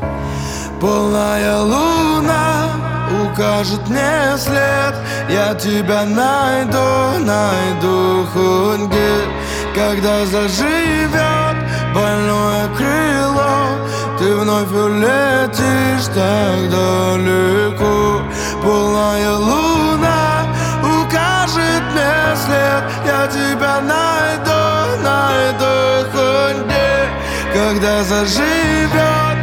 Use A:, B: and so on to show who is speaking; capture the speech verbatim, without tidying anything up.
A: Полная луна укажет мне след. Я тебя найду, найду хоть где. Когда заживет больное крыло, ты вновь улетишь так далеко. Полная луна укажет мне след. Я тебя найду, найду хоть где. Когда заживет